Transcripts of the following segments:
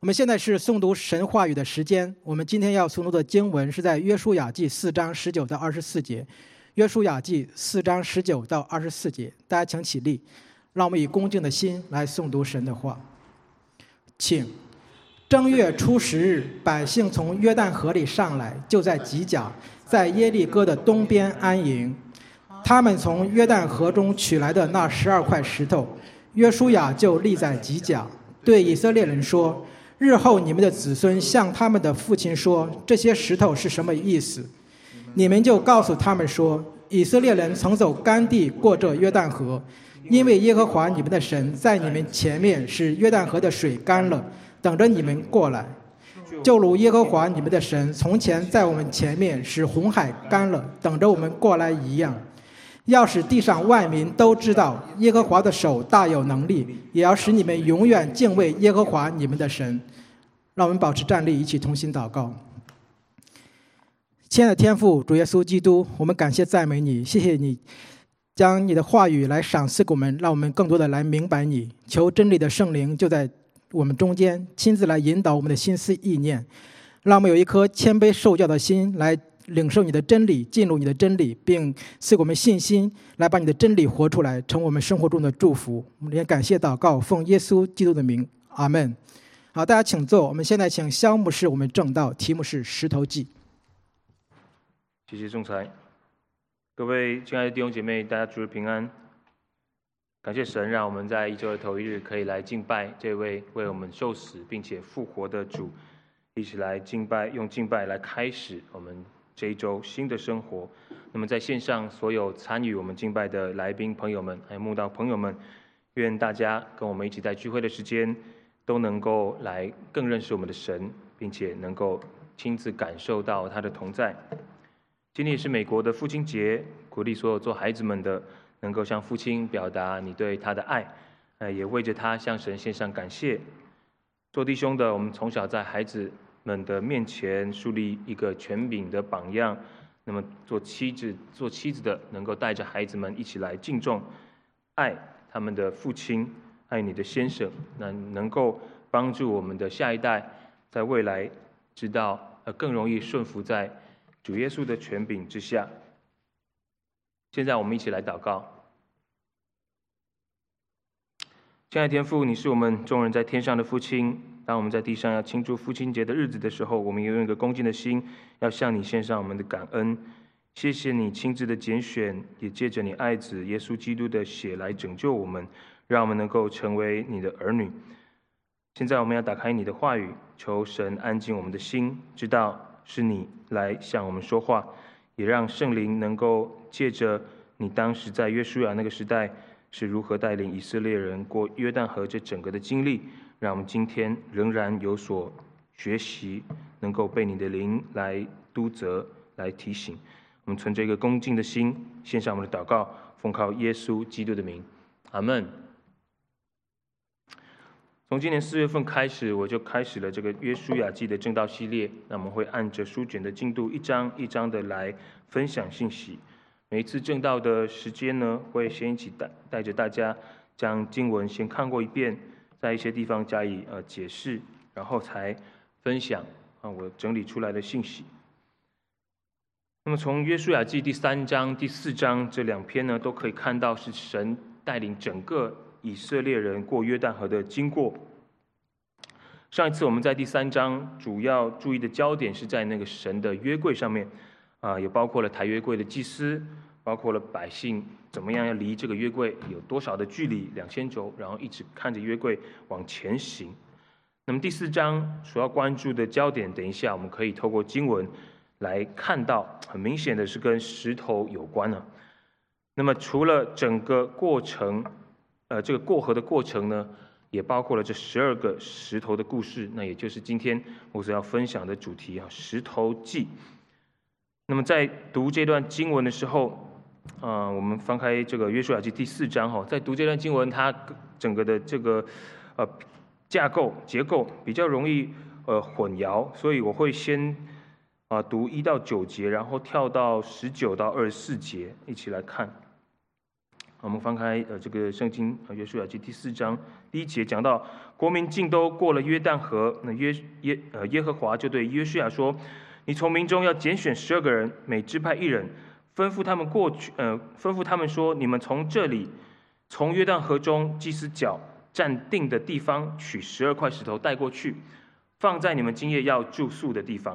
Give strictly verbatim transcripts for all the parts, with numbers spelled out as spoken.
我们现在是诵读神话语的时间。我们今天要诵读的经文是在约书亚记四章十九到二十四节。约书亚记四章十九到二十四节，大家请起立，让我们以恭敬的心来诵读神的话。请。正月初十日，百姓从约旦河里上来，就在吉甲，在耶利哥的东边安营。他们从约旦河中取来的那十二块石头，约书亚就立在吉甲，对以色列人说：日后你们的子孙向他们的父亲说，这些石头是什么意思？你们就告诉他们说，以色列人曾走干地过这约旦河，因为耶和华你们的神在你们前面使约旦河的水干了，等着你们过来。就如耶和华你们的神从前在我们前面使红海干了，等着我们过来一样。要使地上万民都知道耶和华的手大有能力，也要使你们永远敬畏耶和华你们的神。让我们保持站立，一起同心祷告。亲爱的天父主耶稣基督，我们感谢赞美你，谢谢你将你的话语来赏赐给我们，让我们更多的来明白你。求真理的圣灵就在我们中间，亲自来引导我们的心思意念，让我们有一颗谦卑受教的心来领受你的真理，进入你的真理，并赐给我们信心，来把你的真理活出来，成为我们生活中的祝福。我们也感谢祷告，奉耶稣基督的名，阿们。好，大家请坐。我们现在请肖牧师我们正道，题目是石头记。 谢谢仲裁。各位亲爱的弟兄姐妹，大家主日平安。感谢神，让我们在一周的头一日可以来敬拜这位为我们受死并且复活的主，一起来敬拜，用敬拜来开始我们这一周新的生活。那么在线上所有参与我们敬拜的来宾朋友们，还有慕道朋友们，愿大家跟我们一起在聚会的时间都能够来更认识我们的神，并且能够亲自感受到他的同在。今天也是美国的父亲节，鼓励所有做孩子们的能够向父亲表达你对他的爱，呃，也为着他向神献上感谢。做弟兄的，我们从小在孩子们的面前树立一个权柄的榜样，那么做妻子做妻子的能够带着孩子们一起来敬重爱他们的父亲，爱你的先生，那能够帮助我们的下一代在未来知道呃更容易顺服在主耶稣的权柄之下。现在我们一起来祷告。亲爱的天父，你是我们众人在天上的父亲，当我们在地上要庆祝父亲节的日子的时候，我们用一个恭敬的心要向你献上我们的感恩。谢谢你亲自的拣选，也借着你爱子耶稣基督的血来拯救我们，让我们能够成为你的儿女。现在我们要打开你的话语，求神安静我们的心，知道是你来向我们说话，也让圣灵能够借着你当时在约书亚那个时代是如何带领以色列人过约旦河这整个的经历，让我们今天仍然有所学习，能够被你的灵来督责来提醒。我们存着一个恭敬的心献上我们的祷告，奉靠耶稣基督的名，阿们。从今年四月份开始，我就开始了这个约书亚记的正道系列。那我们会按着书卷的进度，一章一章的来分享信息。每一次正道的时间呢，会先一起带带着大家将经文先看过一遍，在一些地方加以呃解释，然后才分享啊我整理出来的信息。那么从约书亚记第三章、第四章这两篇呢，都可以看到是神带领整个以色列人过约旦河的经过。上一次我们在第三章主要注意的焦点是在那个神的约柜上面，啊，也包括了抬约柜的祭司，包括了百姓怎么样要离这个约柜有多少的距离，两千肘，然后一直看着约柜往前行。那么第四章主要关注的焦点，等一下我们可以透过经文来看到，很明显的是跟石头有关了。那么除了整个过程，呃，这个过河的过程呢，也包括了这十二个石头的故事，那也就是今天我所要分享的主题啊，石头记。那么在读这段经文的时候，啊、呃，我们翻开这个约书亚记第四章哈，在读这段经文，它整个的这个呃架构结构比较容易呃混淆，所以我会先啊、呃、读一到九节，然后跳到十九到二十四节，一起来看。 我们翻开呃这个圣经呃约书亚记第四章第一节讲到，国民尽都过了约旦河，那约耶呃耶和华就对约书亚说：“你从民中要拣选十二个人，每支派一人，吩咐他们过去，呃吩咐他们说：你们从这里，从约旦河中祭司脚站定的地方取十二块石头带过去，放在你们今夜要住宿的地方。”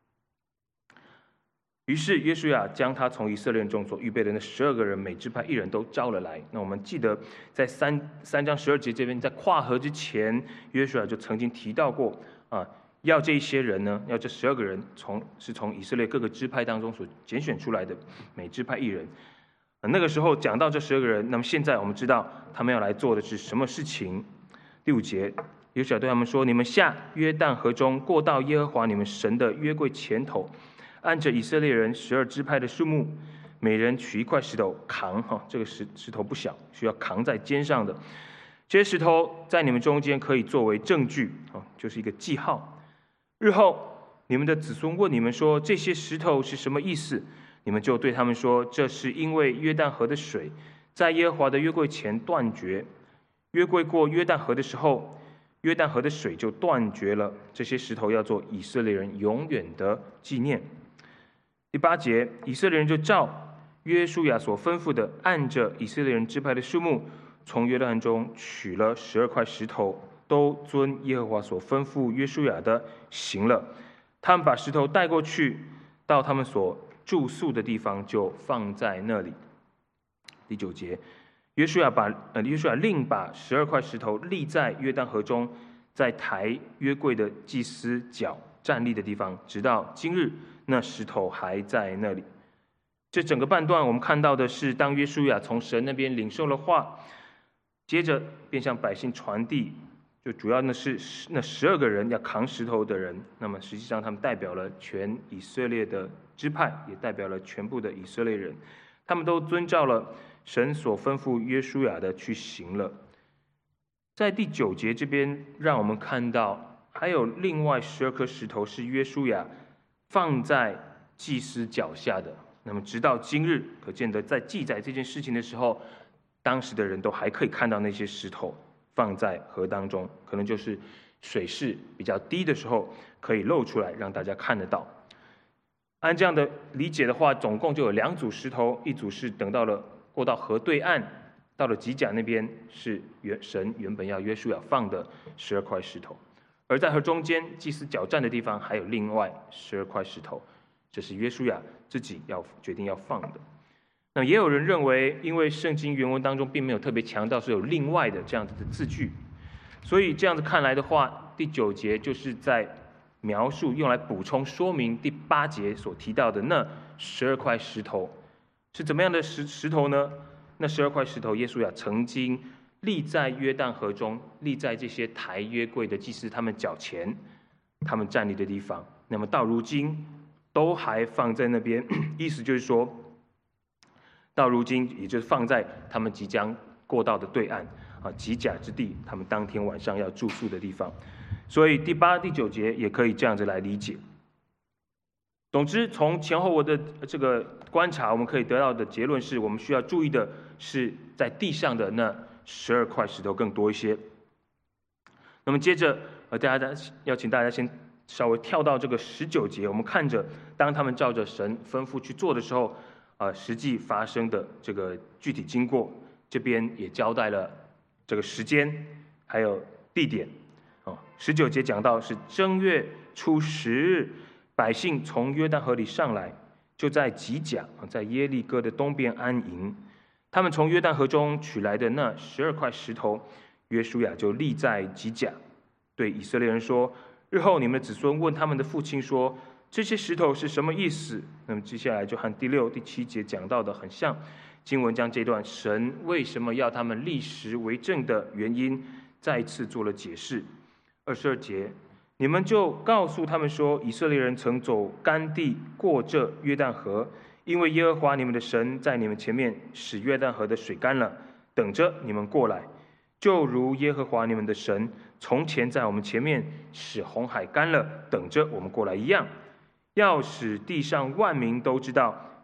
于是约书亚将他从以色列人中所预备的那十二个人，每支派一人都招了来。那我们记得在三三章十二节这边，在跨河之前，约书亚就曾经提到过啊，要这一些人呢，要这十二个人从是从以色列各个支派当中所拣选出来的，每支派一人。那个时候讲到这十二个人，那么现在我们知道他们要来做的是什么事情？第五节，约书亚对他们说：“你们下约旦河中，过到耶和华你们神的约柜前头。”按着以色列人十二支派的数目，每人取一块石头扛哈，这个石石头不小，需要扛在肩上的。这些石头在你们中间可以作为证据啊，就是一个记号。日后你们的子孙问你们说这些石头是什么意思，你们就对他们说：这是因为约旦河的水在耶和华的约柜前断绝，约柜过约旦河的时候，约旦河的水就断绝了。这些石头要做以色列人永远的纪念。第八节，以色列人就照约书亚所吩咐的，按着以色列人支派的数目，从约旦中取了十二块石头，都遵耶和华所吩咐约书亚的行了。他们把石头带过去，到他们所住宿的地方，就放在那里。第九节，约书亚把呃约书亚另把十二块石头立在约旦河中，在抬约柜的祭司脚站立的地方，直到今日。那石头还在那里。这整个半段我们看到的是，当约书亚从神那边领受了话，接着便向百姓传递，就主要呢是那十二个人要扛石头的人，那么实际上他们代表了全以色列的支派，也代表了全部的以色列人，他们都遵照了神所吩咐约书亚的去行了。在第九节这边，让我们看到还有另外十二颗石头是约书亚放在祭司脚下的，那么直到今日，可见得在记载这件事情的时候，当时的人都还可以看到那些石头放在河当中，可能就是水势比较低的时候可以露出来，让大家看得到。按这样的理解的话，总共就有两组石头，一组是等到了过到河对岸，到了吉甲那边，是原神原本要约书亚放的十二块石头。而在河中间祭司脚站的地方，还有另外十二块石头，这是约书亚自己要决定要放的。那也有人认为，因为圣经原文当中并没有特别强调是有另外的这样子的字句，所以这样子看来的话，第九节就是在描述用来补充说明第八节所提到的那十二块石头是怎么样的石石头呢？那十二块石头，耶稣亚曾经立在约旦河中，立在这些抬约柜的祭司他们脚前，他们站立的地方。那么到如今都还放在那边，意思就是说，到如今也就是放在他们即将过到的对岸啊，吉甲之地，他们当天晚上要住宿的地方。所以第八、第九节也可以这样子来理解。总之，从前后文的这个观察，我们可以得到的结论是，我们需要注意的是在地上的那十二块石头更多一些。那么接着，呃，大家要请大家先稍微跳到这个十九节，我们看着当他们照着神吩咐去做的时候，呃，实际发生的这个具体经过，这边也交代了这个时间还有地点。哦，十九节讲到是正月初十日，百姓从约旦河里上来，就在吉甲，在耶利哥的东边安营。他们从约旦河中取来的那十二块石头，约书亚就立在吉甲，对以色列人说：日后你们的子孙问他们的父亲说，这些石头是什么意思？那么接下来就和第六、第七节讲到的很像。经文将这段神为什么要他们立石为证的原因，再次做了解释。二十二节，你们就告诉他们说，以色列人曾走干地过这约旦河，因为耶和华你们的神在你们前面使约旦河的水干了，等着你们过来，就如耶和华你们的神从前在我们前面使红海干了，等着我们过来一样，要使地上万民都知道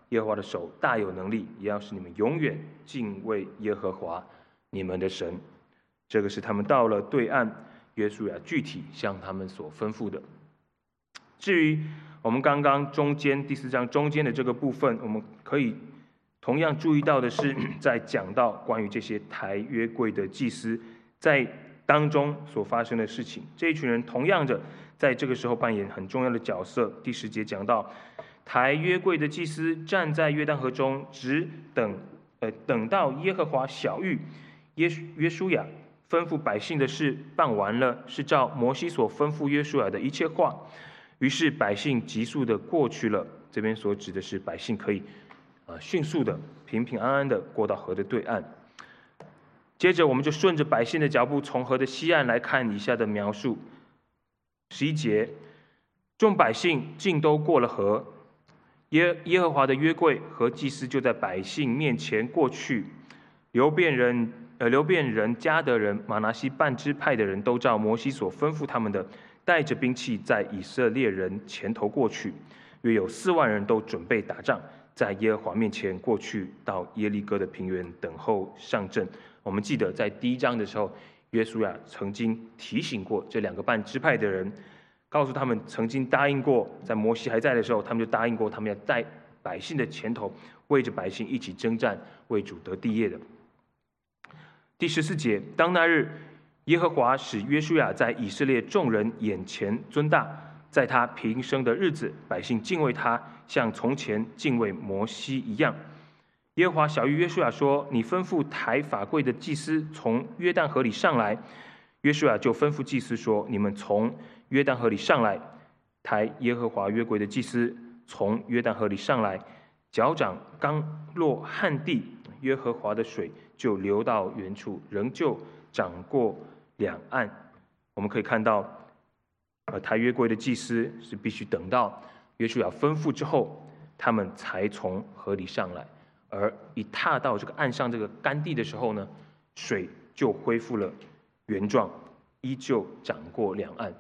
耶和华的手大有能力，也要使你们永远敬畏耶和华你们的神。这个是他们到了对岸，约书亚具体向他们所吩咐的。至于我们刚刚中间第四章中间的这个部分，我们可以同样注意到的是，在讲到关于这些抬约柜的祭司在当中所发生的事情。这一群人同样的在这个时候扮演很重要的角色。第十节讲到，抬约柜的祭司站在约旦河中，只等呃等到耶和华晓谕耶约书亚吩咐百姓的事办完了，是照摩西所吩咐约书亚的一切话。于是百姓急速的过去了。这边所指的是百姓可以呃迅速的平平安安的过到河的对岸。接着我们就顺着百姓的脚步，从河的西岸来看以下的描述。十一节，众百姓尽都过了河，耶耶和华的约柜和祭司就在百姓面前过去。流便人呃流便人、迦得人、玛拿西半支派的人都照摩西所吩咐他们的，带着兵器在以色列人前头过去，约有四万人都准备打仗，在耶和华面前过去，到耶利哥的平原等候上阵。我们记得在第一章的时候，约书亚曾经提醒过这两个半支派的人，告诉他们曾经答应过，在摩西还在的时候，他们就答应过，他们要在百姓的前头，为着百姓一起征战，为主得地业的。第十四节，当那日，耶和华使约书亚在以色列众人眼前尊大，在他平生的日子，百姓敬畏他，像从前敬畏摩西一样。耶和华晓谕约书亚说：“你吩咐抬法柜的祭司从约旦河里上来。”约书亚就吩咐祭司说：“你们从约旦河里上来。”抬耶和华约柜的祭司从约旦河里上来，脚掌刚落旱地，耶和华的水就流到原处，仍旧涨过两岸。我们可以看到，呃，抬约柜的祭司是必须等到约书亚吩咐之后，他们才从河里上来。而一踏到这个岸上这个干地的时候呢，水就恢复了原状，依旧涨过两岸。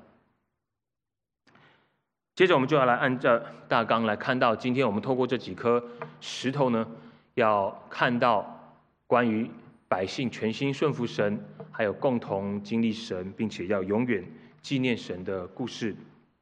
接着我们就要来按照大纲来看到，今天我们透过这几颗石头呢，要看到关于百姓全心顺服神，还有共同经历神，并且要永远纪念神的故事。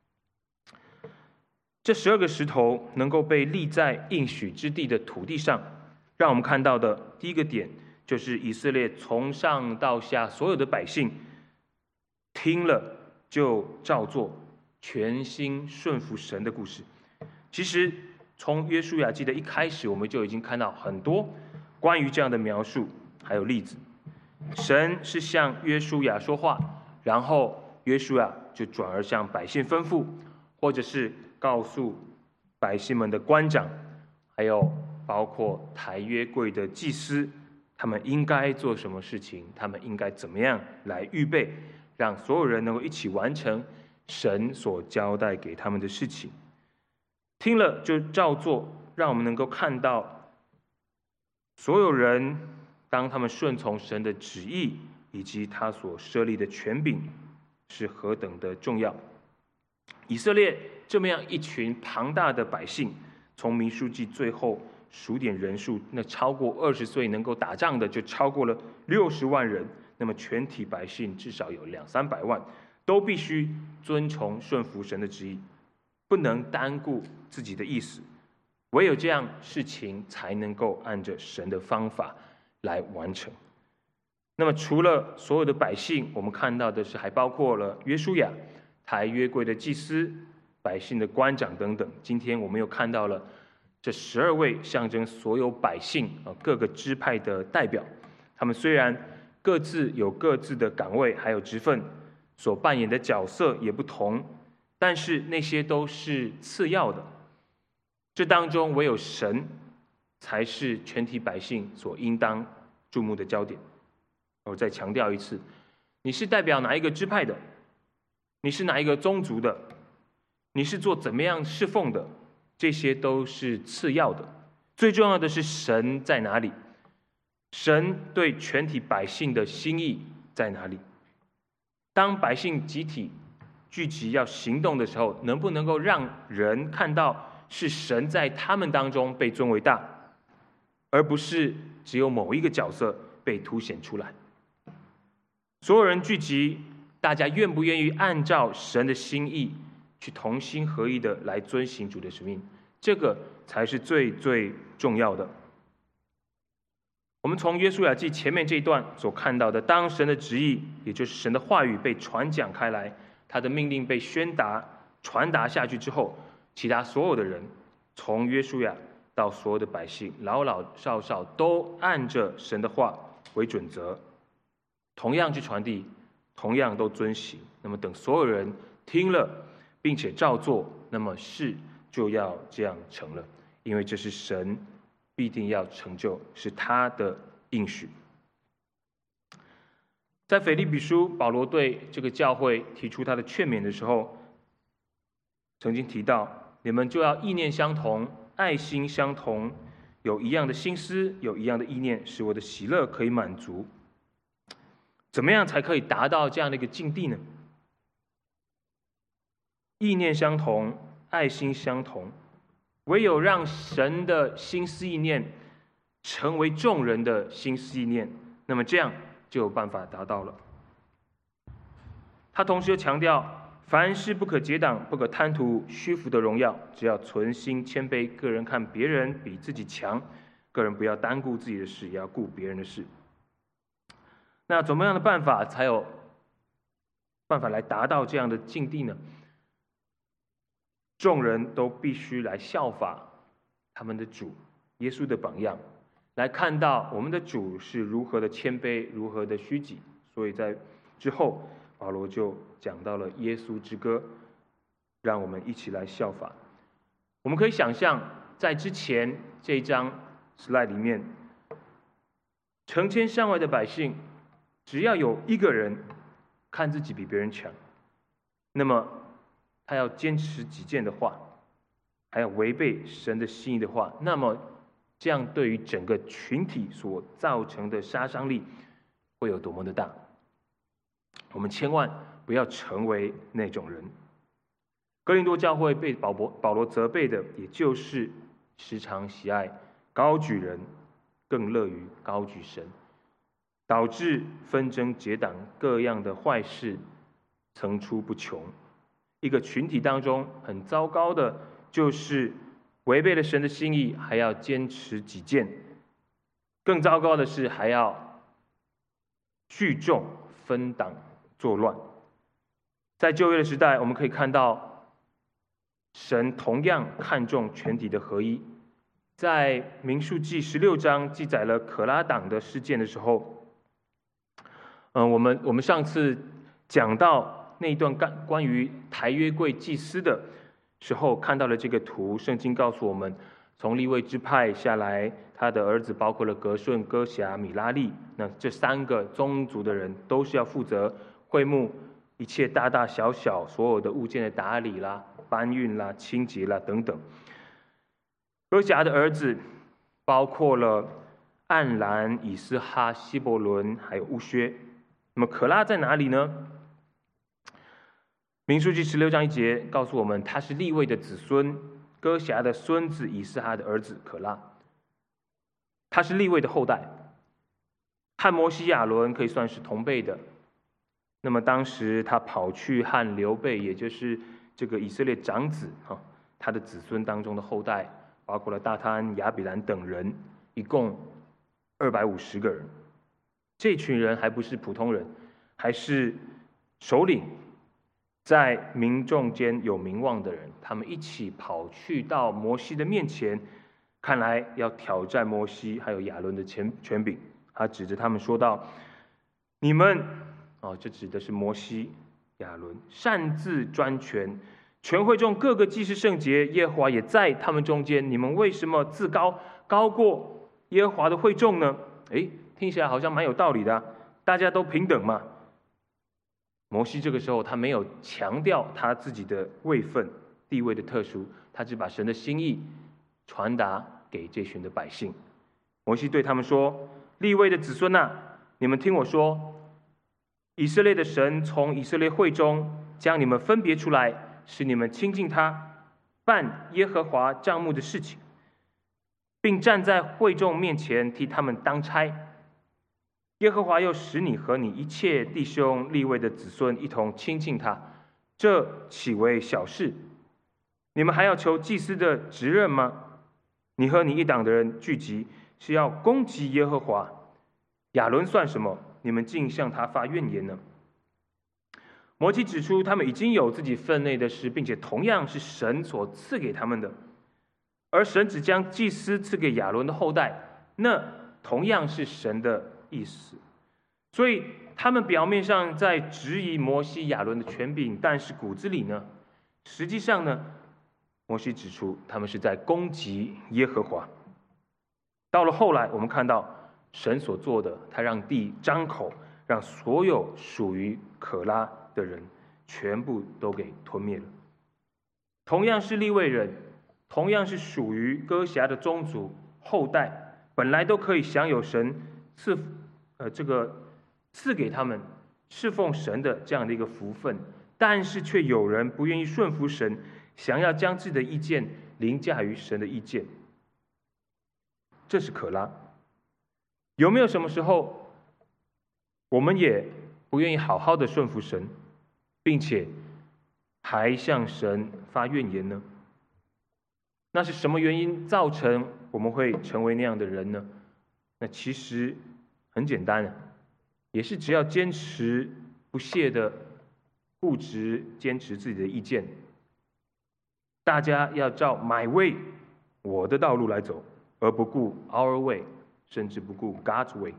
这十二个石头能够被立在应许之地的土地上，让我们看到的第一个点，就是以色列从上到下所有的百姓听了就照做，全心顺服神的故事。其实从约书亚记的一开始，我们就已经看到很多关于这样的描述还有例子。神是向约书亚说话，然后约书亚就转而向百姓吩咐，或者是告诉百姓们的官长，还有包括抬约柜的祭司，他们应该做什么事情，他们应该怎么样来预备，让所有人能够一起完成神所交代给他们的事情。听了就照做，让我们能够看到所有人当他们顺从神的旨意以及他所设立的权柄是何等的重要。以色列这么样一群庞大的百姓，从民数记最后数点人数，那超过二十岁能够打仗的就超过了六十万人，那么全体百姓至少有两三百万，都必须遵从顺服神的旨意，不能单顾自己的意思，唯有这样事情才能够按着神的方法来完成。那么除了所有的百姓，我们看到的是还包括了约书亚、抬约柜的祭司、百姓的官长等等。今天我们又看到了这十二位象征所有百姓啊各个支派的代表，他们虽然各自有各自的岗位还有职分，所扮演的角色也不同，但是那些都是次要的。这当中唯有神才是全体百姓所应当注目的焦点。我再强调一次，你是代表哪一个支派的，你是哪一个宗族的，你是做怎么样侍奉的，这些都是次要的。最重要的是神在哪里，神对全体百姓的心意在哪里。当百姓集体聚集要行动的时候，能不能够让人看到是神在他们当中被尊为大，而不是只有某一个角色被凸显出来。所有人聚集，大家愿不愿意按照神的心意去同心合意的来遵行主的使命，这个才是最最重要的。我们从约书亚记前面这一段所看到的，当神的旨意，也就是神的话语被传讲开来，他的命令被宣达传达下去之后，其他所有的人，从约书亚到所有的百姓，老老少少都按着神的话为准则，同样去传递，同样都遵行。那么等所有人听了并且照做，那么事就要这样成了，因为这是神必定要成就，是他的应许。在腓立比书，保罗对这个教会提出他的劝勉的时候，曾经提到，你们就要意念相同，爱心相同，有一样的心思，有一样的意念，使我的喜乐可以满足。怎么样才可以达到这样的一个境地呢？意念相同，爱心相同，唯有让神的心思意念成为众人的心思意念，那么这样就有办法达到了。他同时又强调，凡事不可结党，不可贪图虚浮的荣耀，只要存心谦卑，个人看别人比自己强，个人不要单顾自己的事，也要顾别人的事。那怎么样的办法才有办法来达到这样的境地呢？众人都必须来效法他们的主耶稣的榜样，来看到我们的主是如何的谦卑，如何的虚己。所以在之后，保罗就讲到了耶稣之歌，让我们一起来效法。我们可以想象，在之前这一章 slide 里面，成千上万的百姓，只要有一个人看自己比别人强，那么他要坚持己见的话，还要违背神的心意的话，那么这样对于整个群体所造成的杀伤力会有多么的大？我们千万不要成为那种人。哥林多教会被保罗保罗责备的，也就是时常喜爱高举人，更乐于高举神，导致纷争结党，各样的坏事层出不穷。一个群体当中很糟糕的，就是违背了神的心意，还要坚持己见；更糟糕的是，还要聚众分党作乱。在旧约的时代，我们可以看到，神同样看重全体的合一。在民数记十六章记载了可拉党的事件的时候，嗯，我们我们上次讲到那一段关于抬约柜祭司的时候，看到了这个图。圣经告诉我们，从利未支派下来，他的儿子包括了革顺、哥辖、米拉利，那这三个宗族的人都是要负责会幕一切大大小小所有的物件的打理啦、搬运啦、清洁啦等等。哥辖的儿子包括了暗兰、以斯哈、希伯伦还有乌薛。那么可拉在哪里呢？民数记十六章一节告诉我们，他是利未的子孙，哥辖的孙子以斯哈的儿子可拉，他是利未的后代，和摩西亚伦可以算是同辈的。那么当时他跑去和刘备，也就是这个以色列长子哈，他的子孙当中的后代，包括了大贪、亚比兰等人，一共二百五十个人。这群人还不是普通人，还是首领，在民众间有名望的人，他们一起跑去到摩西的面前，看来要挑战摩西还有亚伦的权权柄。他指着他们说道：“你们哦，这指的是摩西、亚伦，擅自专权，全会众各个祭司圣洁，耶和华也在他们中间。你们为什么自高高过耶和华的会众呢？”哎，听起来好像蛮有道理的啊，大家都平等嘛。摩西这个时候他没有强调他自己的位分地位的特殊，他只把神的心意传达给这群的百姓。摩西对他们说：“利未的子孙啊，你们听我说，以色列的神从以色列会中将你们分别出来，使你们亲近他， 办耶和华帐幕的事情，并站在会众面前替他们当差。耶和华又使你和你一切弟兄利未的子孙一同亲近他，这岂为小事？你们还要求祭司的职任吗？你和你一党的人聚集，是要攻击耶和华。亚伦算什么？你们竟向他发怨言呢？摩西指出，他们已经有自己分内的事，并且同样是神所赐给他们的，而神只将祭司赐给亚伦的后代，那同样是神的意思。所以他们表面上在质疑摩西、亚伦的权柄，但是骨子里呢，实际上呢，摩西指出他们是在攻击耶和华。到了后来，我们看到神所做的，他让地张口，让所有属于可拉的人全部都给吞灭了。同样是利未人，同样是属于哥辖的宗族后代，本来都可以享有神赐呃这个赐给他们侍奉神的这样的一个福分，但是却有人不愿意顺服神，想要将自己的意见凌驾于神的意见。这是可拉。有没有什么时候我们也不愿意好好的顺服神，并且还向神发怨言呢？那是什么原因造成我们会成为那样的人呢？那其实很简单，也是只要坚持不懈的固执坚持自己的意见，大家要照 my way 我的道路来走，而不顾 our way， 甚至不顾 God's way。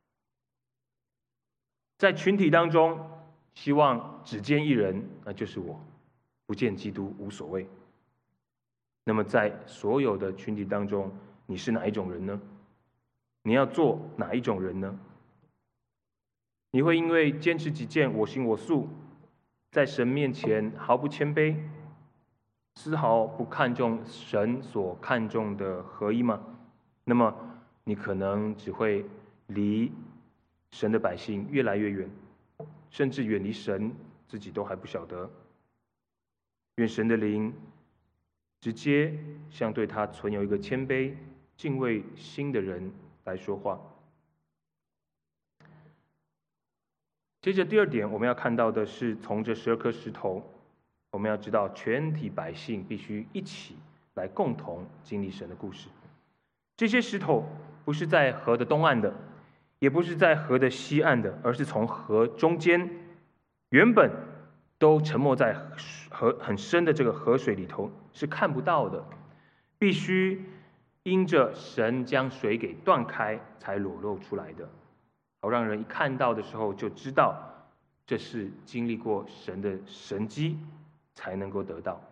在群体当中希望只见一人，那就是我，不见基督无所谓。那么在所有的群体当中，你是哪一种人呢？你要做哪一种人呢？你会因为坚持己见，我行我素，在神面前毫不谦卑，丝毫不看重神所看重的合一吗？那么你可能只会离神的百姓越来越远，甚至远离神自己都还不晓得。愿神的灵直接向对他存有一个谦卑敬畏心的人来说话。接着第二点，我们要看到的是，从这十二颗石头，我们要知道全体百姓必须一起来共同经历神的故事。这些石头不是在河的东岸的，也不是在河的西岸的，而是从河中间，原本都沉没在河很深的这个河水里头，是看不到的，必须因着神将水给断开才裸露出来的，好让人一看到的时候就知道这是经历过神的神迹才能够得到。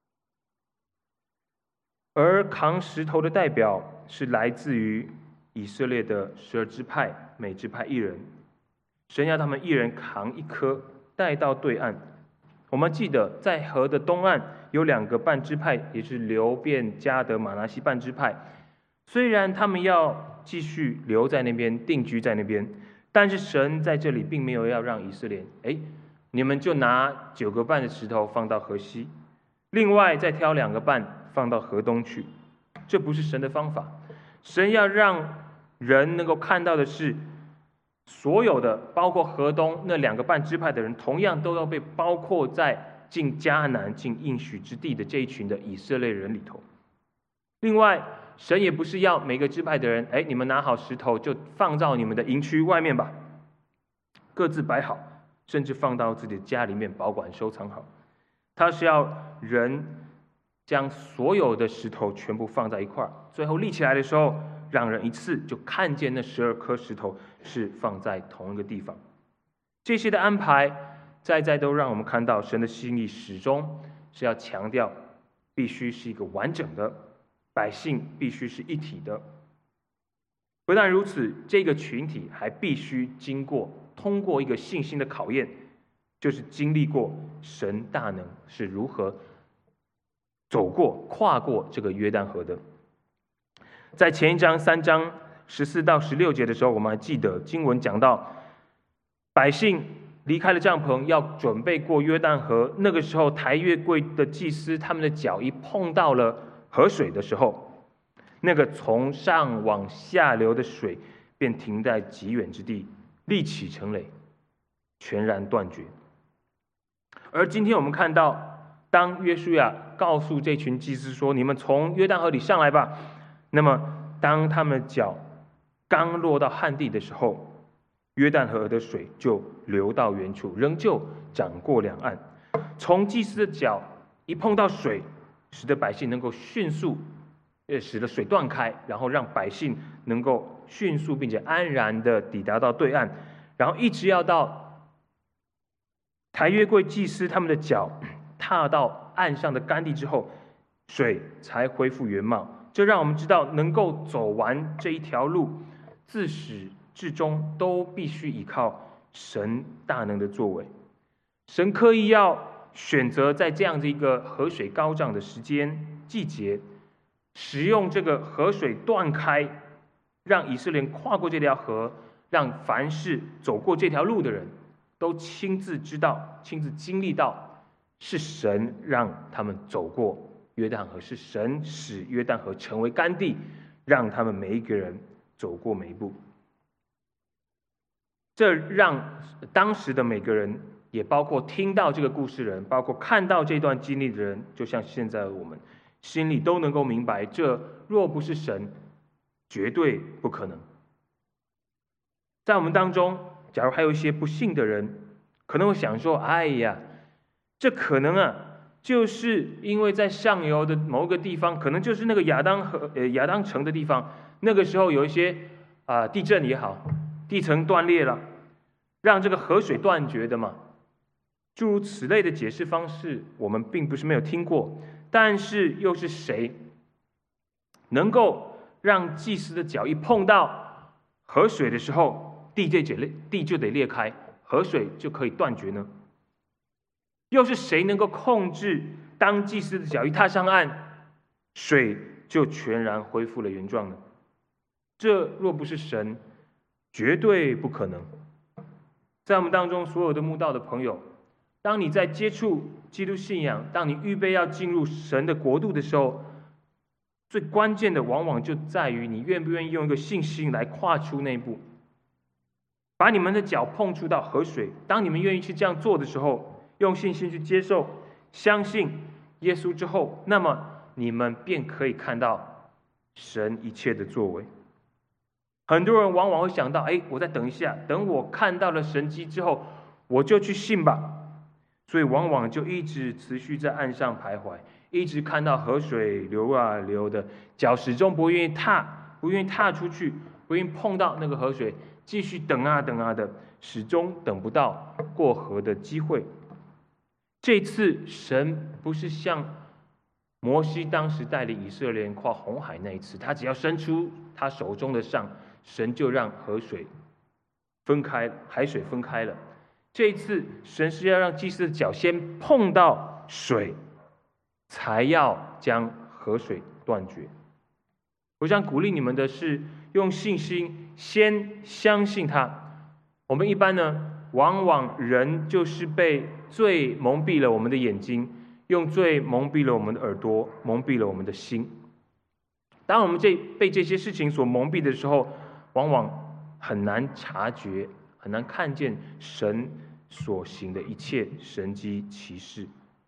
而扛石头的代表是来自于以色列的十二支派，每支派一人，神要他们一人扛一颗带到对岸。我们记得在河的东岸有两个半支派，也是流便、迦得、玛拿西半支派，虽然他们要继续留在那边定居在那边，但是神在这里并没有要让以色列哎，你们就拿九个半的石头放到河西，另外再挑两个半放到河东去，这不是神的方法。神要让人能够看到的是，所有的包括河东那两个半支派的人，同样都要被包括在进迦南进应许之地的这一群的以色列人里头。另外神也不是要每个支派的人，哎，你们拿好石头就放到你们的营区外面吧，各自摆好，甚至放到自己的家里面保管收藏好。他是要人将所有的石头全部放在一块儿，最后立起来的时候，让人一次就看见那十二颗石头是放在同一个地方。这些的安排在在都让我们看到神的心意始终是要强调必须是一个完整的，百姓必须是一体的。不但如此，这个群体还必须经过通过一个信心的考验，就是经历过神大能是如何走过跨过这个约旦河的。在前一章三章十四到十六节的时候，我们还记得经文讲到百姓离开了帐篷，要准备过约旦河。那个时候，抬约柜的祭司，他们的脚一碰到了河水的时候，那个从上往下流的水便停在极远之地，立起成垒，全然断绝。而今天我们看到，当约书亚告诉这群祭司说：“你们从约旦河里上来吧。”那么，当他们的脚刚落到旱地的时候，约旦河的水就流到原处，仍旧涨过两岸。从祭司的脚一碰到水，使得百姓能够迅速，呃，使得水断开，然后让百姓能够迅速并且安然的抵达到对岸，然后一直要到抬约柜祭司他们的脚踏到岸上的干地之后，水才恢复原貌。这让我们知道，能够走完这一条路，自始至终都必须依靠神大能的作为。神刻意要选择在这样的一个河水高涨的时间季节，使用这个河水断开，让以色列人跨过这条河，让凡是走过这条路的人都亲自知道、亲自经历到，是神让他们走过约旦河，是神使约旦河成为干地，让他们每一个人走过每一步。这让当时的每个人，也包括听到这个故事的人，包括看到这段经历的人，就像现在的我们，心里都能够明白，这若不是神，绝对不可能。在我们当中，假如还有一些不信的人，可能会想说：“哎呀，这可能啊，就是因为在上游的某个地方，可能就是那个亚当河、呃亚当城的地方，那个时候有一些啊、呃、地震也好。”地层断裂了，让这个河水断绝的嘛，诸如此类的解释方式，我们并不是没有听过。但是又是谁能够让祭司的脚一碰到河水的时候，地就得地就得裂开，河水就可以断绝呢？又是谁能够控制当祭司的脚一踏上岸，水就全然恢复了原状呢？这若不是神，绝对不可能。在我们当中所有的慕道的朋友，当你在接触基督信仰，当你预备要进入神的国度的时候，最关键的往往就在于你愿不愿意用一个信心来跨出那一步，把你们的脚碰触到河水。当你们愿意去这样做的时候，用信心去接受、相信耶稣之后，那么你们便可以看到神一切的作为。很多人往往会想到：哎，我再等一下，等我看到了神迹之后，我就去信吧。所以往往就一直持续在岸上徘徊，一直看到河水流啊流的，脚始终不愿意踏，不愿意踏出去，不愿意碰到那个河水，继续等啊等啊的，始终等不到过河的机会。这次神不是像摩西当时带领以色列人跨红海那一次，他只要伸出他手中的杖，神就让河水分开，海水分开了。这一次，神是要让祭司的脚先碰到水，才要将河水断绝。我想鼓励你们的是，用信心先相信他。我们一般呢，往往人就是被罪蒙蔽了我们的眼睛，用罪蒙蔽了我们的耳朵，蒙蔽了我们的心。当我们这被这些事情所蒙蔽的时候，往往很难察觉，很难看见神所行的一切神迹奇事。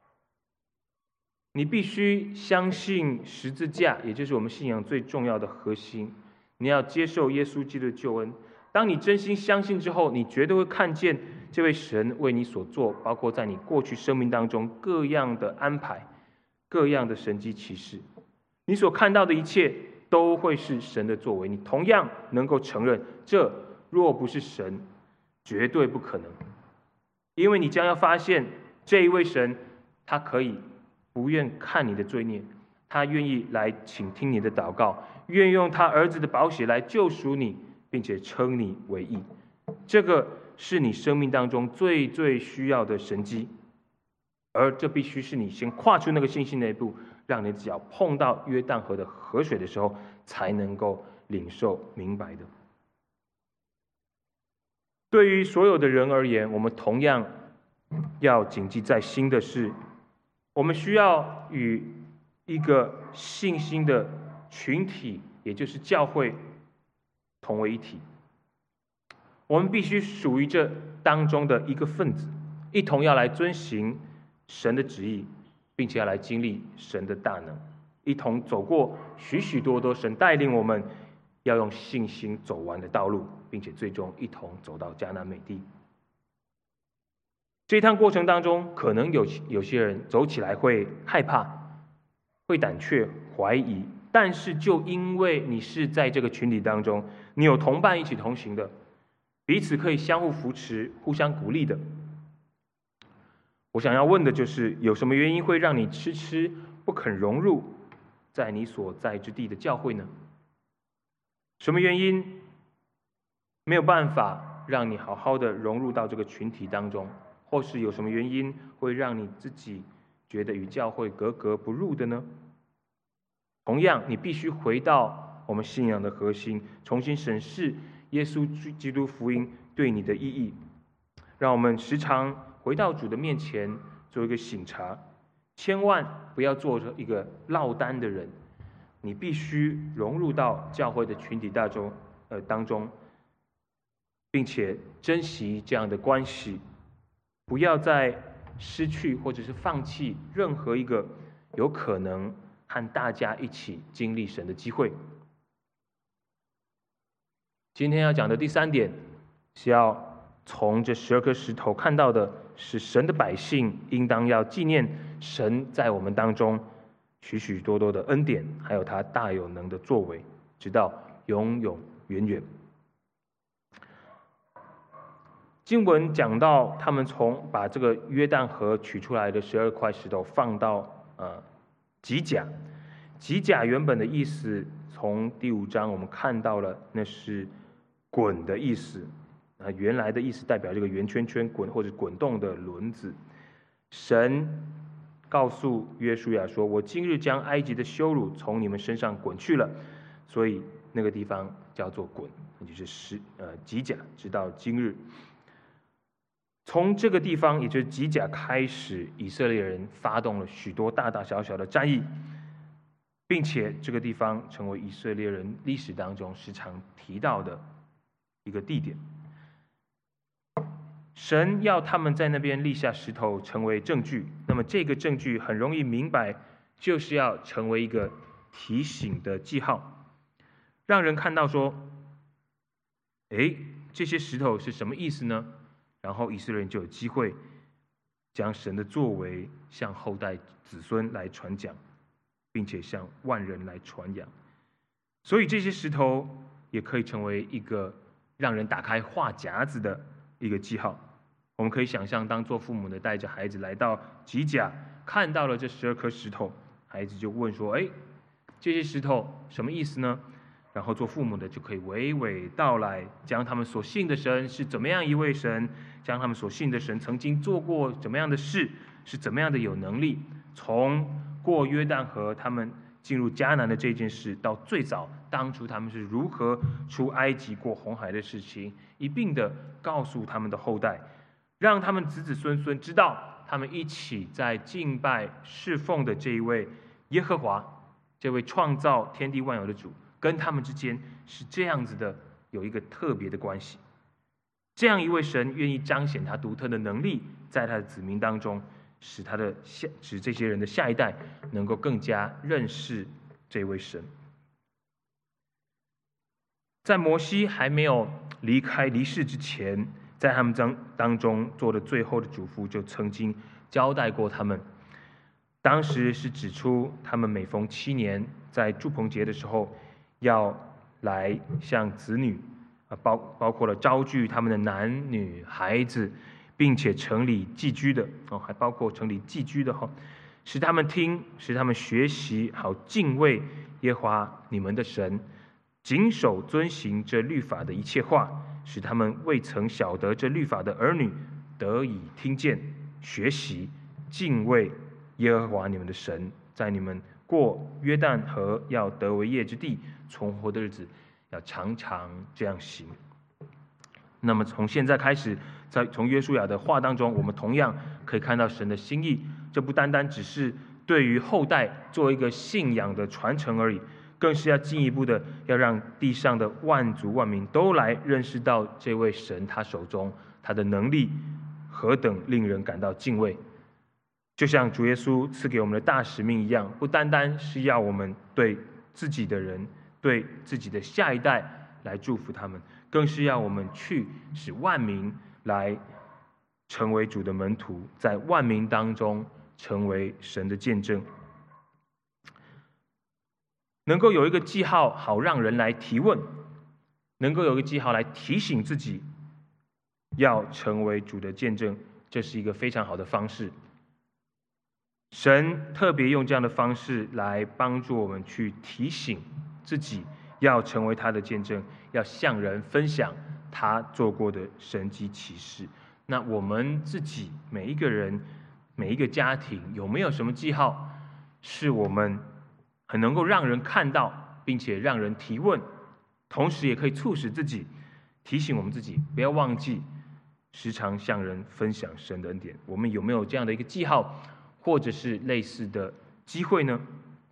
你必须相信十字架，也就是我们信仰最重要的核心。你要接受耶稣基督的救恩。当你真心相信之后，你绝对会看见这位神为你所做，包括在你过去生命当中各样的安排，各样的神迹奇事。你所看到的一切都会是神的作为。你同样能够承认，这若不是神，绝对不可能。因为你将要发现，这一位神，他可以不愿看你的罪孽，他愿意来倾听你的祷告，愿意用他儿子的宝血来救赎你，并且称你为义。这个是你生命当中最最需要的神迹，而这必须是你先跨出那个信心那一步，让你的脚碰到约旦河的河水的时候，才能够领受明白的。 对于所有的人而言，我们同样要谨记在心的是，我们需要与一个信心的群体，也就是教会同为一体。我们必须属于这当中的一个分子，一同要来遵行神的旨意，并且要来经历神的大能，一同走过许许多多神带领我们要用信心走完的道路，并且最终一同走到迦南美地。这一趟过程当中，可能有有些人走起来会害怕，会胆怯、怀疑，但是就因为你是在这个群体当中，你有同伴一起同行的，彼此可以相互扶持、互相鼓励的。我想要问的就是，有什么原因会让你迟迟不肯融入在你所在之地的教会呢？什么原因没有办法让你好好的融入到这个群体当中？或是有什么原因会让你自己觉得与教会格格不入的呢？同样，你必须回到我们信仰的核心，重新审视耶稣基督福音对你的意义。让我们时常回到主的面前做一个省察，千万不要做一个落单的人。你必须融入到教会的群体大中呃当中，并且珍惜这样的关系，不要再失去或者是放弃任何一个有可能和大家一起经历神的机会。今天要讲的第三点，是要从这十二颗石头看到的是神的百姓应当要纪念神在我们当中许许多多的恩典，还有他大有能的作为，直到永永远远。经文讲到，他们从把这个约旦河取出来的十二块石头放到呃吉甲。吉甲原本的意思，从第五章我们看到了，那是滚的意思。啊，原来的意思代表这个圆圈圈滚或者滚动的轮子。神告诉约书亚说：“我今日将埃及的羞辱从你们身上滚去了。”所以那个地方叫做滚，那就是十呃吉甲，直到今日。从这个地方，也就是吉甲开始，以色列人发动了许多大大小小的战役，并且这个地方成为以色列人历史当中时常提到的一个地点。神要他们在那边立下石头成为证据，那么这个证据很容易明白，就是要成为一个提醒的记号，让人看到说，哎，这些石头是什么意思呢？然后以色列人就有机会将神的作为向后代子孙来传讲，并且向万人来传扬。所以这些石头也可以成为一个让人打开话匣子的一个记号。我们可以想象，当做父母的带着孩子来到吉甲，看到了这十二颗石头，孩子就问说：“哎，这些石头什么意思呢？”然后做父母的就可以娓娓道来，将他们所信的神是怎么样一位神，将他们所信的神曾经做过怎么样的事，是怎么样的有能力。从过约旦河，他们进入迦南的这件事，到最早当初他们是如何出埃及过红海的事情，一并的告诉他们的后代，让他们子子孙孙知道，他们一起在敬拜侍奉的这一位耶和华，这位创造天地万有的主，跟他们之间是这样子的，有一个特别的关系。这样一位神愿意彰显他独特的能力，在他的子民当中，使他的下使这些人的下一代能够更加认识这位神。在摩西还没有离开离世之前，在他们当当中做的最后的嘱咐，就曾经交代过他们。当时是指出，他们每逢七年在住棚节的时候，要来向子女，包包括了招聚他们的男女孩子，并且城里寄居的哦，还包括城里寄居的哈，使他们听，使他们学习，好敬畏耶和华你们的神，谨守遵行这律法的一切话，使他们未曾晓得这律法的儿女得以听见、学习、敬畏耶和华你们的神，在你们过约旦河要得为业之地，存活的日子要常常这样行。 那么从现在开始，在从约书亚的话当中，我们同样可以看到神的心意。这不单单只是对于后代做一个信仰的传承而已，更是要进一步的，要让地上的万族万民都来认识到这位神，他手中他的能力何等令人感到敬畏。就像主耶稣赐给我们的大使命一样，不单单是要我们对自己的人、对自己的下一代来祝福他们，更是要我们去使万民来成为主的门徒，在万民当中成为神的见证。能够有一个记号，好让人来提问；能够有一个记号来提醒自己要成为主的见证，这是一个非常好的方式。神特别用这样的方式来帮助我们去提醒自己要成为他的见证，要向人分享他做过的神迹奇事。那我们自己每一个人、每一个家庭，有没有什么记号是我们很能够让人看到，并且让人提问，同时也可以促使自己提醒我们自己不要忘记时常向人分享神的恩典？我们有没有这样的一个记号，或者是类似的机会呢？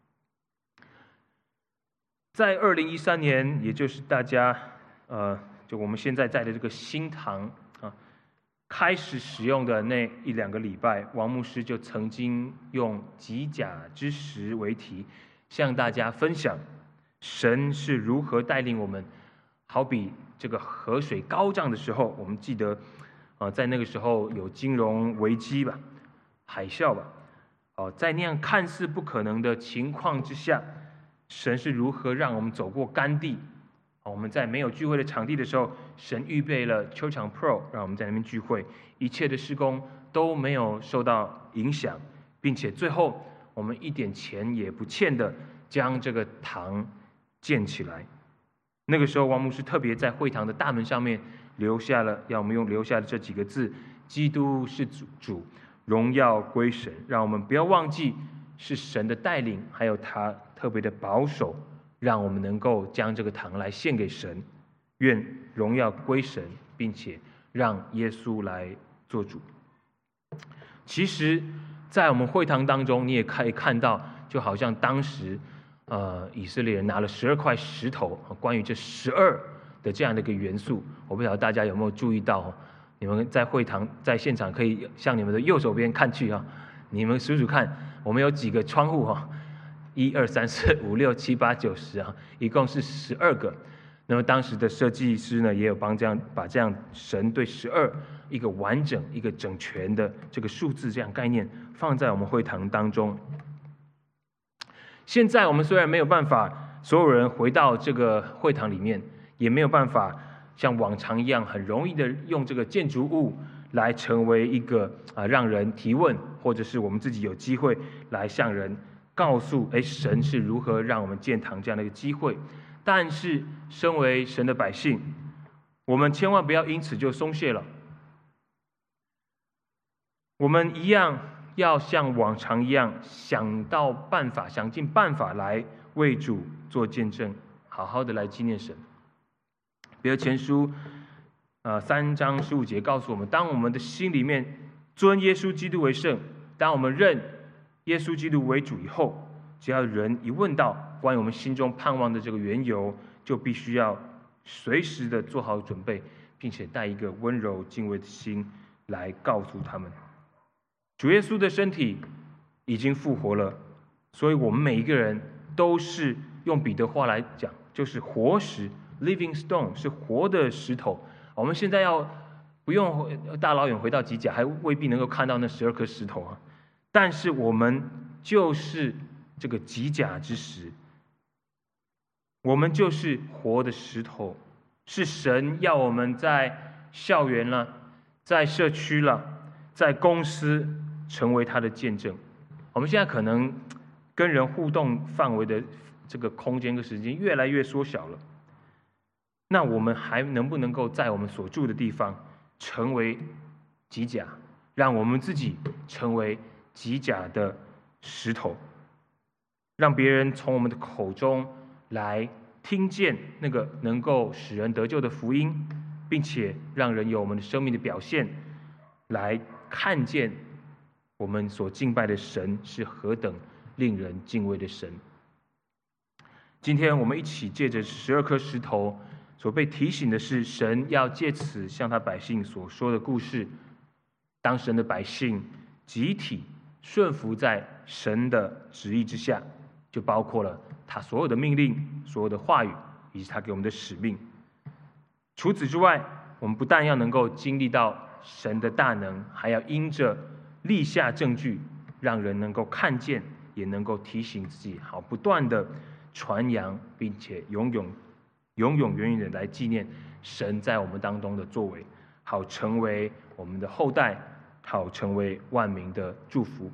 在二零一三年，也就是大家呃，就我们现在在的这个新堂啊，开始使用的那一两个礼拜，王牧师就曾经用极甲之石为题，向大家分享神是如何带领我们。好比这个河水高涨的时候，我们记得啊、呃，在那个时候有金融危机吧，海啸吧。哦，在那样看似不可能的情况之下，神是如何让我们走过干地？我们在没有聚会的场地的时候，神预备了球场 Pro， 让我们在那边聚会，一切的施工都没有受到影响，并且最后我们一点钱也不欠的将这个堂建起来。那个时候，王牧师特别在会堂的大门上面留下了，要我们用留下的这几个字：基督是主主。荣耀归神，让我们不要忘记是神的带领，还有他特别的保守，让我们能够将这个堂来献给神。愿荣耀归神，并且让耶稣来做主。其实，在我们会堂当中，你也可以看到，就好像当时，呃，以色列人拿了十二块石头，关于这十二的这样的一个元素，我不晓得大家有没有注意到。你们在会堂在现场可以向你们的右手边看去啊，你们数数看，我们有几个窗户哈？一二三四五六七八九十啊，一共是十二个。那么当时的设计师呢，也有帮这样把这样神对十二一个完整、一个整全的这个数字这样概念放在我们会堂当中。现在我们虽然没有办法所有人回到这个会堂里面，也没有办法像往常一样很容易的用这个建筑物来成为一个啊让人提问，或者是我们自己有机会来向人告诉，哎，神是如何让我们建堂这样的一个机会。但是身为神的百姓，我们千万不要因此就松懈了。我们一样要像往常一样想到办法，想尽办法来为主做见证，好好的来纪念神。彼得前书，呃，三章十五节告诉我们：当我们的心里面尊耶稣基督为圣，当我们认耶稣基督为主以后，只要人一问到关于我们心中盼望的这个缘由，就必须要随时的做好准备，并且带一个温柔敬畏的心来告诉他们，主耶稣的身体已经复活了，所以我们每一个人都是用彼得话来讲，就是活石。Living stone 是活的石头，我们现在要不用大老远回到吉甲，还未必能够看到那十二颗石头啊。但是我们就是这个吉甲之石，我们就是活的石头，是神要我们在校园了，在社区了，在公司成为他的见证。我们现在可能跟人互动范围的这个空间跟时间越来越缩小了。那我们还能不能够在我们所住的地方成为吉甲，让我们自己成为吉甲的石头，让别人从我们的口中来听见那个能够使人得救的福音， 并且让人有我们的生命的表现，来看见我们所敬拜的神是何等令人敬畏的神。今天我们一起借着十二颗石头所被提醒的是，神要借此向他百姓所说的故事。当神的百姓集体顺服在神的旨意之下，就包括了他所有的命令、所有的话语，以及他给我们的使命。除此之外，我们不但要能够经历到神的大能，还要因着立下证据，让人能够看见，也能够提醒自己，好不断的传扬，并且永永永永远远的来纪念神在我们当中的作为，好成为我们的后代，好成为万民的祝福。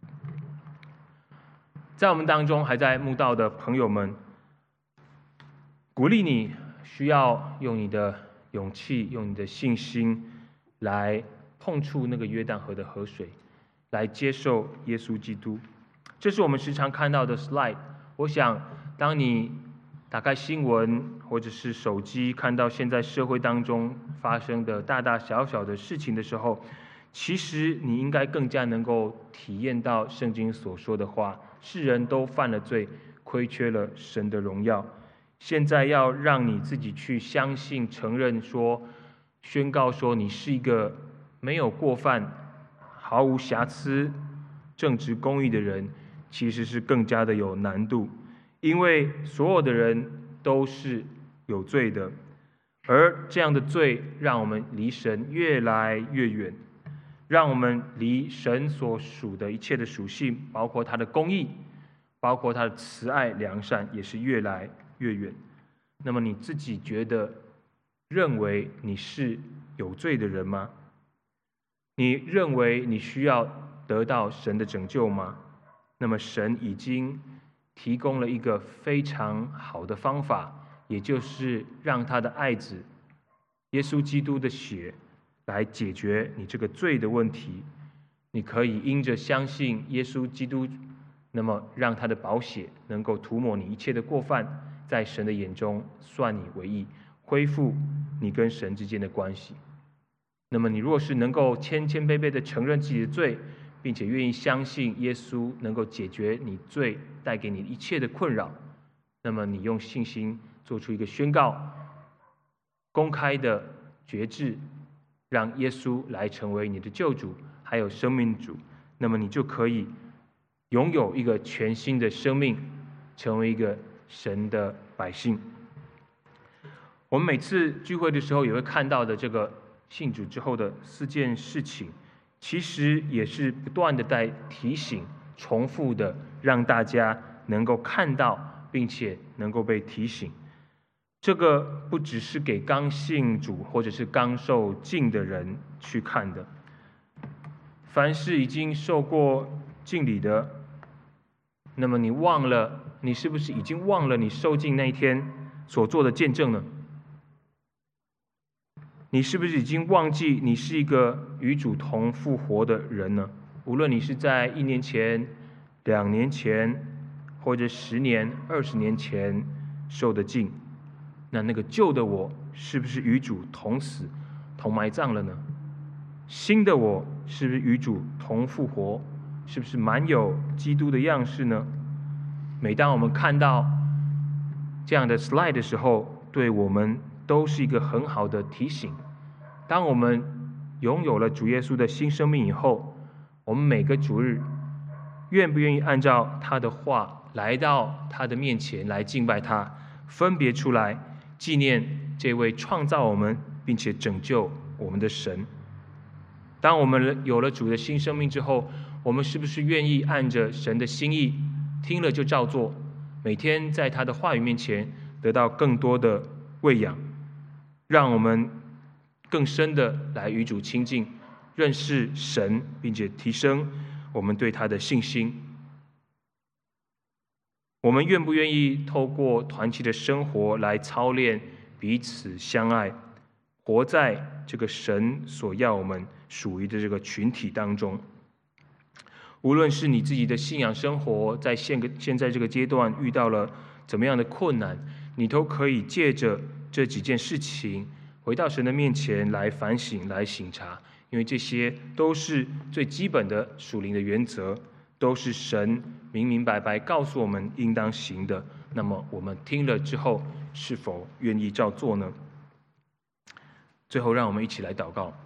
在我们当中还在慕道的朋友们，鼓励你需要用你的勇气，用你的信心来碰触那个约旦河的河水，来接受耶稣基督。这是我们时常看到的 slide。 我想当你打开新闻或者是手机，看到现在社会当中发生的大大小小的事情的时候，其实你应该更加能够体验到圣经所说的话：世人都犯了罪，亏缺了神的荣耀。现在要让你自己去相信、承认说，宣告说你是一个没有过犯、毫无瑕疵、正直公义的人，其实是更加的有难度。因为所有的人都是有罪的，而这样的罪让我们离神越来越远，让我们离神所属的一切的属性，包括他的公义，包括他的慈爱良善，也是越来越远。那么你自己觉得认为你是有罪的人吗？你认为你需要得到神的拯救吗？那么神已经提供了一个非常好的方法，也就是让他的爱子耶稣基督的血来解决你这个罪的问题。你可以因着相信耶稣基督，那么让他的宝血能够涂抹你一切的过犯，在神的眼中算你为义，恢复你跟神之间的关系。那么你若是能够谦谦卑卑的承认自己的罪，并且愿意相信耶稣能够解决你罪带给你一切的困扰，那么你用信心做出一个宣告，公开的决志，让耶稣来成为你的救主还有生命主，那么你就可以拥有一个全新的生命，成为一个神的百姓。我们每次聚会的时候也会看到的这个信主之后的四件事情，其实也是不断的在提醒、重复的，让大家能够看到，并且能够被提醒。这个不只是给刚信主或者是刚受浸的人去看的，凡是已经受过浸礼的，那么你忘了，你是不是已经忘了你受浸那一天所做的见证呢？你是不是已经忘记你是一个与主同复活的人呢？无论你是在一年前、两年前，或者十年、二十年前受的浸，那那个旧的我是不是与主同死、同埋葬了呢？新的我是不是与主同复活？是不是满有基督的样式呢？每当我们看到这样的 slide 的时候，对我们都是一个很好的提醒。当我们拥有了主耶稣的新生命以后，我们每个主日愿不愿意按照他的话来到他的面前来敬拜他，分别出来纪念这位创造我们并且拯救我们的神？当我们有了主的新生命之后，我们是不是愿意按着神的心意，听了就照做，每天在他的话语面前得到更多的喂养，让我们更深的来与主亲近，认识神，并且提升我们对他的信心？我们愿不愿意透过团契的生活来操练彼此相爱，活在这个神所要我们属于的这个群体当中？无论是你自己的信仰生活在现个现在这个阶段遇到了怎么样的困难，你都可以借着这几件事情， 回到神的面前来反省、来省察，因为这些都是最基本的属灵的原则，都是神明明白白告诉我们应当行的。那么我们听了之后，是否愿意照做呢？最后，让我们一起来祷告。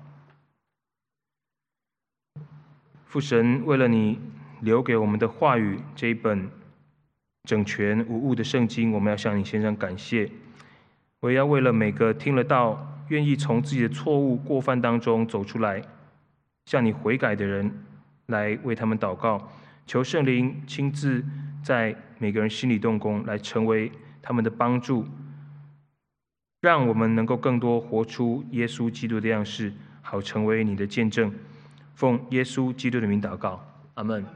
父神，为了你留给我们的话语这一本整全无误的圣经，我们要向你献上感谢。我也要为了每个听了道、愿意从自己的错误过犯当中走出来，向你悔改的人，来为他们祷告，求圣灵亲自在每个人心里动工，来成为他们的帮助，让我们能够更多活出耶稣基督的样式，好成为你的见证。奉耶稣基督的名祷告，阿们。